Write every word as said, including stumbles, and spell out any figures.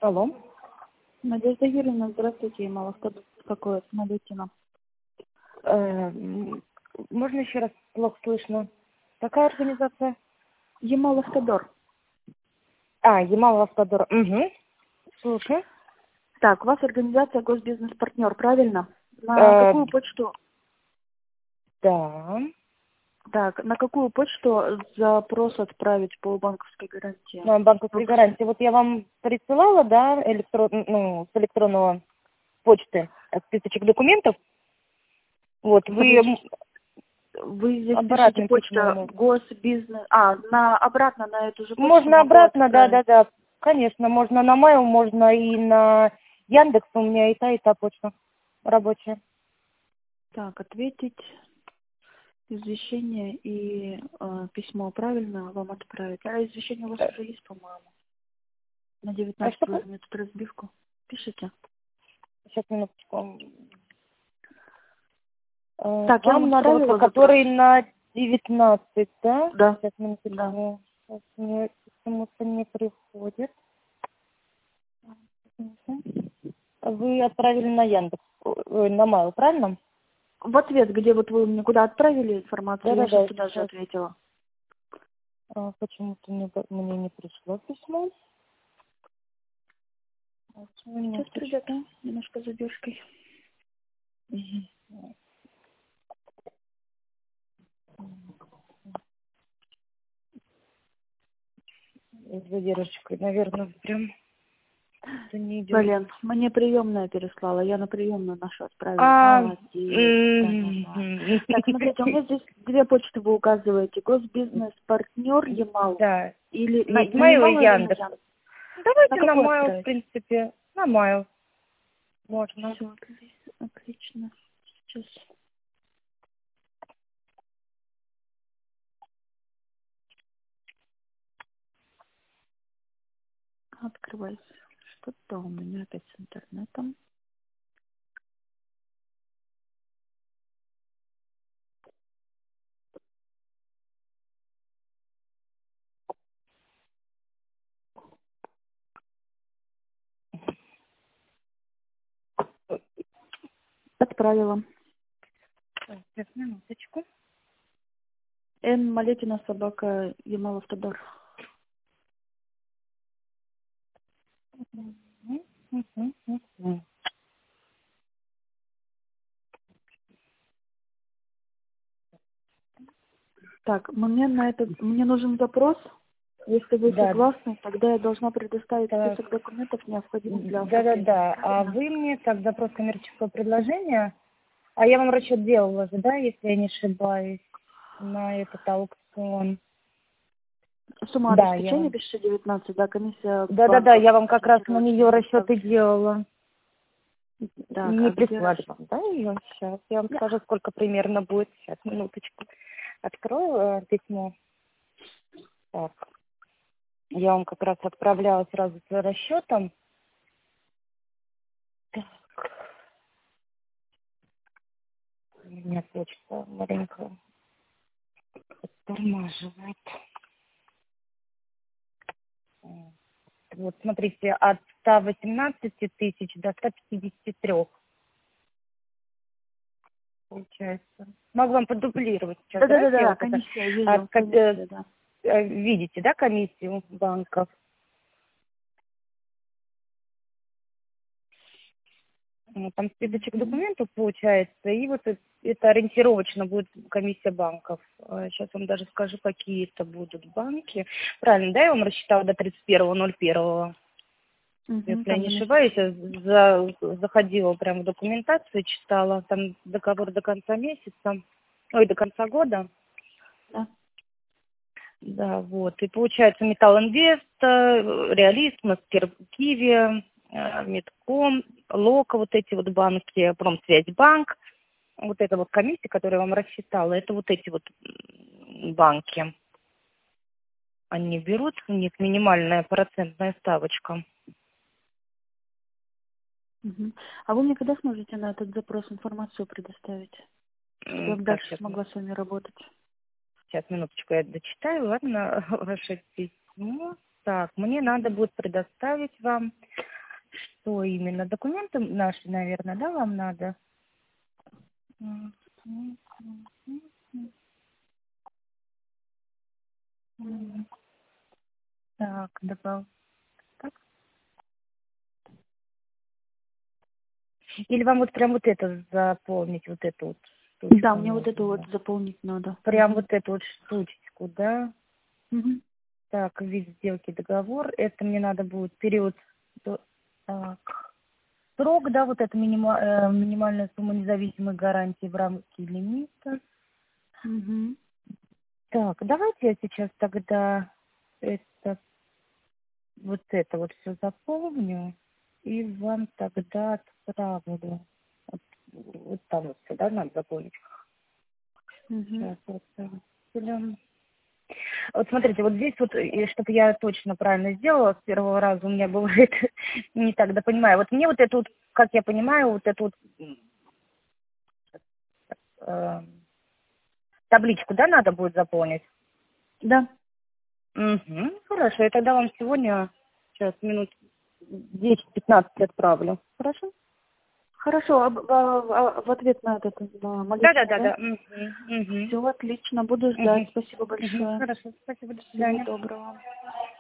Алло. Надежда Юрьевна, здравствуйте, я мало что беспокоит, Малютина. Э, м, Можно еще раз, плохо слышно. Какая организация? Ямал-Автодор. А, Ямал-Автодор. Угу. Слушай. Так, у вас организация Госбизнес-партнер, правильно? На Э, какую почту? да. Так, на какую почту запрос отправить по банковской гарантии? На банковской Ну, гарантии. Вот я вам присылала, да, электрон, ну, с электронного почты э, списочек документов. Вот, вы м, Смотрите, вы здесь пишете обратным почта письмом. Госбизнес... А, на, обратно на эту же почту Можно могу обратно, да, да, отправить. да. Конечно, можно на Mail, можно и на Яндекс. У меня и та, и та почта рабочая. Так, ответить, извещение и э, письмо правильно вам отправить. А извещение у вас Э, уже есть, по-моему. На а девятнадцать что? возьмет разбивку. Пишите. Сейчас, минуточку. Э, Так, я вам Вам надо вот отправила запрос. который на девятнадцать, да? Да, Сейчас, да. минуточку. Сейчас мне почему-то не приходит. Вы отправили на Яндекс, ой, на Mail, правильно? В ответ, где вот вы мне куда отправили информацию, я сейчас Да-да-да, туда же сейчас. ответила. А, почему-то мне, мне не пришло письмо. Сейчас придет, Минуточку. немножко с задержкой. Мгм. С задержкой, наверное, прям это не идет. Блин, мне приемная переслала, я на приемную нашу отправила. А, Молодец, да-да-да. м, Так, смотрите, у меня здесь две почты вы указываете. Госбизнес-партнер Ямал. да, Или на, есть на Mail и Ямал или на Яндекс. Ян? На Давайте на какую Mail, в отправить? принципе, на Mail можно. Все, отлично. Сейчас открывайся. Что-то у меня опять с интернетом. Отправила. Так, сейчас, минуточку. Н. Малетина, собака, Ямал Автодор. Мгм, мгм, мгм. Так, мне на этот, мне нужен запрос. Если вы Да, согласны, тогда я должна предоставить так, список документов, необходимых для оформления. да-да-да. А Правильно? вы мне так запрос коммерческого предложения, а я вам расчет делала же, да, если я не ошибаюсь, на этот аукцион. Сумма Да, я обеспечения вам. тысяча девятнадцать, да, комиссия Да-да-да, банков я вам как раз на нее ориентировочно расчеты составлена. делала. Так, Не а где прислали расчет? вам, да, ее? Сейчас я вам Да. скажу, сколько примерно будет. Сейчас, минуточку. Открою э, письмо. Так, я вам как раз отправляла сразу с расчетом. Так, у меня почта маленько подтормаживает. Вот, смотрите, от ста восемнадцати тысяч до ста пятидесяти трёх получается. Могу вам продублировать сейчас. Давайте я Да-да-да, вот это... комиссия, а, вижу, как, э, комиссия, да. э, видите, да, комиссию банков? Ну, там списочек Мгм. документов получается, и вот это, это ориентировочно будет комиссия банков. Сейчас вам даже скажу, какие это будут банки. Правильно, да, я вам рассчитала до тридцать первого ноль первого. Мгм, Если я там не на ошибаюсь, месяц. я за- заходила прямо в документацию, читала, там договор до конца месяца, ой, до конца года. Да. Да, вот. И получается Металл Инвест, э, Реалист, Мастер Киви, э, Медком, Лока, вот эти вот банки, Промсвязьбанк. Вот эта вот комиссия, которую я вам рассчитала, это вот эти вот м, банки. Они берут, у них минимальная процентная ставочка. Мгм. А вы мне когда сможете на этот запрос информацию предоставить, чтобы М, я Так, дальше сейчас, смогла с вами работать? сейчас, минуточку, я дочитаю, ладно, ваше письмо. Так, мне надо будет предоставить вам что именно? Документы наши, наверное, да, вам надо? Так, добавь. Так. Или вам вот прям вот это заполнить, вот эту вот штучку? Да, мне вот нужно, эту вот да? заполнить надо. Прям Мгм. вот эту вот штучку, да? Мгм. Так, вид сделки, договор. Это мне надо будет период... до- Так. Срок, да, вот это минима- э, минимальная сумма независимой гарантии в рамке лимита. Мгм. Так, давайте я сейчас тогда это, вот это вот все заполню и вам тогда отправлю. Вот, вот там вот все, да, надо заполнить. Мгм. Сейчас вот там. Прям. Вот смотрите, вот здесь вот, чтобы я точно правильно сделала, с первого раза у меня бывает не так, да понимаю. Вот мне вот это вот, как я понимаю, вот эту вот э, табличку, да, надо будет заполнить? Да. Угу, хорошо, я тогда вам сегодня, сейчас, минут десять-пятнадцать отправлю. Хорошо? Хорошо, а, б- а- а в ответ на этот на молитву, да? Да-да-да-да. Угу, угу, Все отлично, буду ждать. угу, Спасибо угу. большое. Хорошо, спасибо, до Всего свидания. доброго.